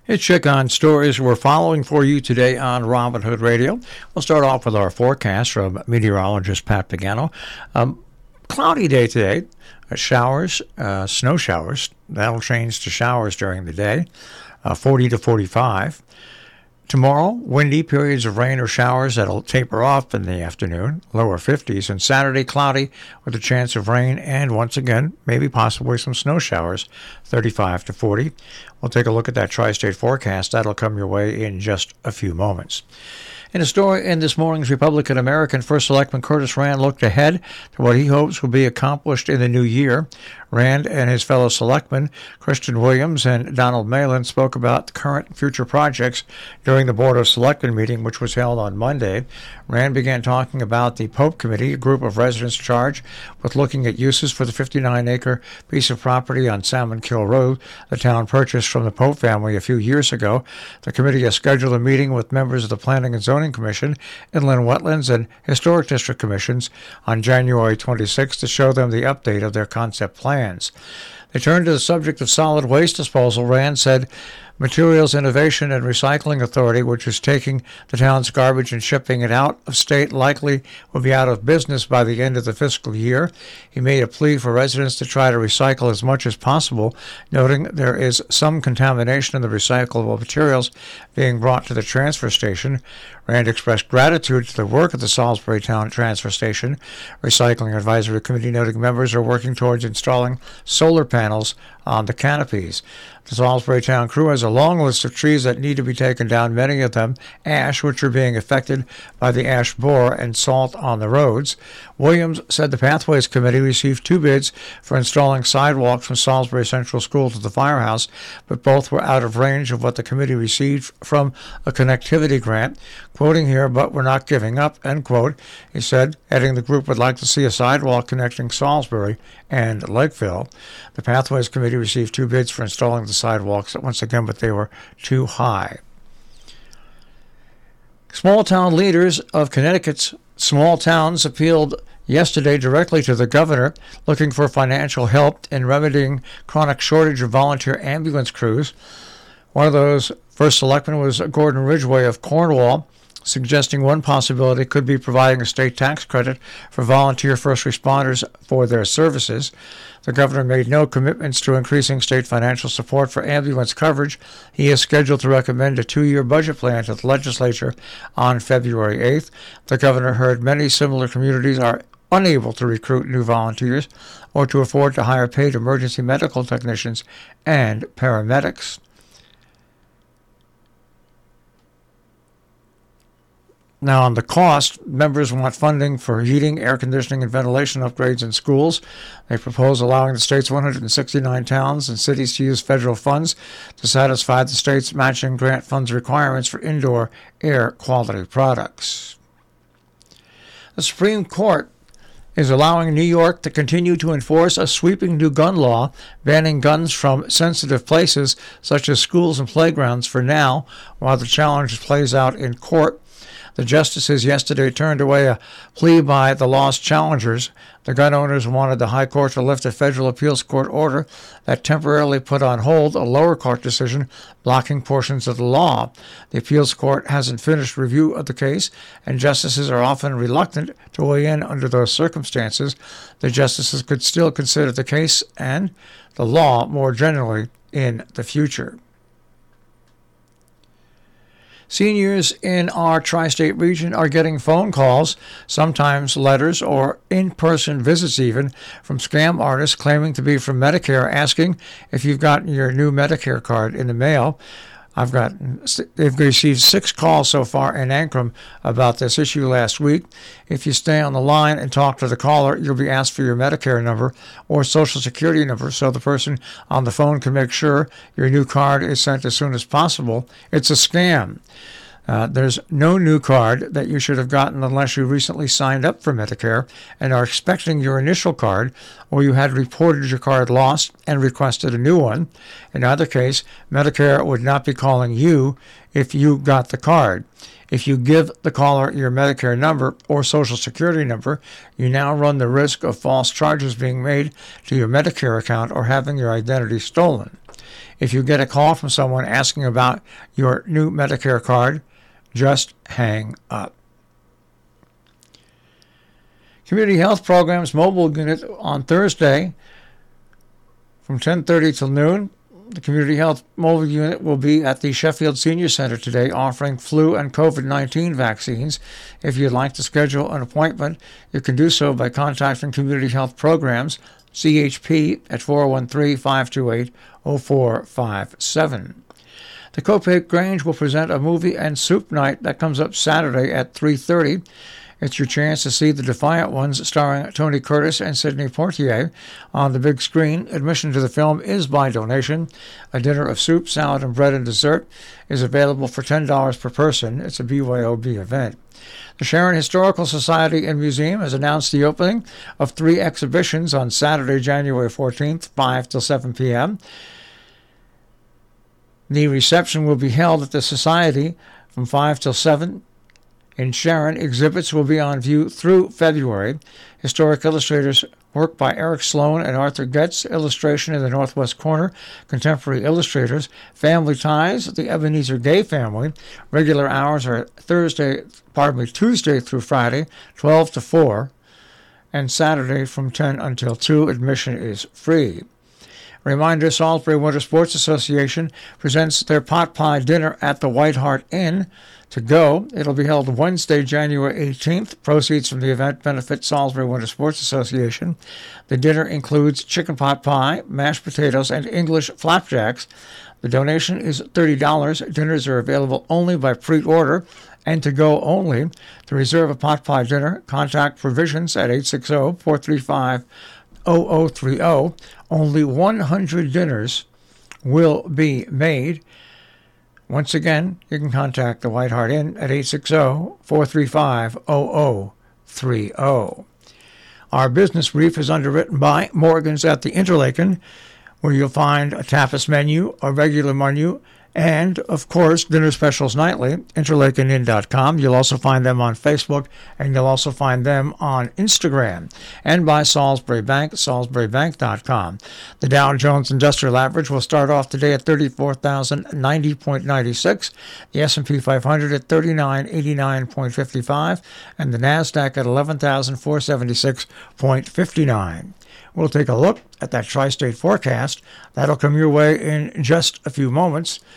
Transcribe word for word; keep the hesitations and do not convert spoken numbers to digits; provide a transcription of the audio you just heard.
It's Check On Stories we're following for you today on Robin Hood Radio. We'll start off with our forecast from meteorologist Pat Pagano. Um, cloudy day today. Uh, showers, uh, snow showers. That'll change to showers during the day. Uh, forty to forty-five. Tomorrow, windy periods of rain or showers that'll taper off in the afternoon, lower fifties, and Saturday cloudy with a chance of rain and, once again, maybe possibly some snow showers, thirty-five to forty. We'll take a look at that tri-state forecast. That'll come your way in just a few moments. In a story in this morning's Republican American, First Selectman Curtis Rand looked ahead to what he hopes will be accomplished in the new year. Rand and his fellow selectmen, Christian Williams and Donald Malin, spoke about current and future projects during the Board of Selectmen meeting, which was held on Monday. Rand began talking about the Pope Committee, a group of residents charged with looking at uses for the fifty-nine acre piece of property on Salmon Kill Road the town purchased from the Pope family a few years ago. The committee has scheduled a meeting with members of the Planning and Zoning Commission, Inland Wetlands, and Historic District Commissions on January twenty-sixth to show them the update of their concept plans. They turned to the subject of solid waste disposal. Rand said Materials Innovation and Recycling Authority, which is taking the town's garbage and shipping it out of state, likely will be out of business by the end of the fiscal year. He made a plea for residents to try to recycle as much as possible, noting there is some contamination in the recyclable materials being brought to the transfer station. Rand expressed gratitude to the work of the Salisbury Town Transfer Station Recycling Advisory Committee, noting members are working towards installing solar panels on the canopies. The Salisbury Town crew has a long list of trees that need to be taken down, many of them ash, which are being affected by the ash borer and salt on the roads. Williams said the Pathways Committee received two bids for installing sidewalks from Salisbury Central School to the firehouse, but both were out of range of what the committee received from a connectivity grant. Quoting here, "But we're not giving up," end quote. He said, adding the group would like to see a sidewalk connecting Salisbury and Lakeville. The Pathways Committee received two bids for installing the sidewalks, once again, but they were too high. Small town leaders of Connecticut's small towns appealed yesterday directly to the governor, looking for financial help in remedying chronic shortage of volunteer ambulance crews. One of those first selectmen was Gordon Ridgway of Cornwall, suggesting one possibility could be providing a state tax credit for volunteer first responders for their services. The governor made no commitments to increasing state financial support for ambulance coverage. He is scheduled to recommend a two-year budget plan to the legislature on February eighth. The governor heard many similar communities are unable to recruit new volunteers or to afford to hire paid emergency medical technicians and paramedics. Now, on the cost, members want funding for heating, air conditioning, and ventilation upgrades in schools. They propose allowing the state's one hundred sixty-nine towns and cities to use federal funds to satisfy the state's matching grant funds requirements for indoor air quality products. The Supreme Court is allowing New York to continue to enforce a sweeping new gun law banning guns from sensitive places such as schools and playgrounds for now, while the challenge plays out in court. The justices yesterday turned away a plea by the law's challengers. The gun owners wanted the High Court to lift a federal appeals court order that temporarily put on hold a lower court decision blocking portions of the law. The appeals court hasn't finished review of the case, and justices are often reluctant to weigh in under those circumstances. The justices could still consider the case and the law more generally in the future. Seniors in our tri-state region are getting phone calls, sometimes letters, or in-person visits even, from scam artists claiming to be from Medicare, asking if you've gotten your new Medicare card in the mail. I've got, they've received six calls so far in Ancrum about this issue last week. If you stay on the line and talk to the caller, you'll be asked for your Medicare number or Social Security number so the person on the phone can make sure your new card is sent as soon as possible. It's a scam. Uh, there's no new card that you should have gotten unless you recently signed up for Medicare and are expecting your initial card, or you had reported your card lost and requested a new one. In either case, Medicare would not be calling you if you got the card. If you give the caller your Medicare number or Social Security number, you now run the risk of false charges being made to your Medicare account or having your identity stolen. If you get a call from someone asking about your new Medicare card, just hang up. Community Health Programs mobile unit on Thursday from ten thirty till noon. The Community Health Mobile Unit will be at the Sheffield Senior Center today offering flu and COVID nineteen vaccines. If you'd like to schedule an appointment, you can do so by contacting Community Health Programs, C H P, at four one three, five two eight, zero four five seven. The Copiape Grange will present a movie and soup night that comes up Saturday at three thirty. It's your chance to see The Defiant Ones starring Tony Curtis and Sidney Poitier on the big screen. Admission to the film is by donation. A dinner of soup, salad, and bread and dessert is available for ten dollars per person. It's a B Y O B event. The Sharon Historical Society and Museum has announced the opening of three exhibitions on Saturday, January fourteenth, five till seven p.m. The reception will be held at the Society from five till seven. In Sharon, exhibits will be on view through February. Historic illustrators work by Eric Sloan and Arthur Getz, illustration in the northwest corner. Contemporary illustrators, Family Ties, the Ebenezer Gay family. Regular hours are Thursday, pardon me, Tuesday through Friday, twelve to four, and Saturday from ten until two. Admission is free. Reminder, Salisbury Winter Sports Association presents their pot pie dinner at the White Hart Inn. To go, it'll be held Wednesday, January eighteenth. Proceeds from the event benefit Salisbury Winter Sports Association. The dinner includes chicken pot pie, mashed potatoes, and English flapjacks. The donation is thirty dollars. Dinners are available only by pre-order and to go only. To reserve a pot pie dinner, contact Provisions at eight six zero, four three five, zero zero three zero. Only one hundred dinners will be made. Once again, you can contact the White Hart Inn at eight six zero, four three five, zero zero three zero. Our business brief is underwritten by Morgan's at the Interlaken, where you'll find a tapas menu, a regular menu, and, of course, dinner specials nightly, interlaken inn dot com. You'll also find them on Facebook, and you'll also find them on Instagram. And by Salisbury Bank, salisbury bank dot com. The Dow Jones Industrial Average will start off today at thirty-four thousand ninety point nine six, the S and P five hundred at thirty-nine eighty-nine point five five, and the NASDAQ at eleven thousand four hundred seventy-six point five nine. We'll take a look at that tri-state forecast. That'll come your way in just a few moments.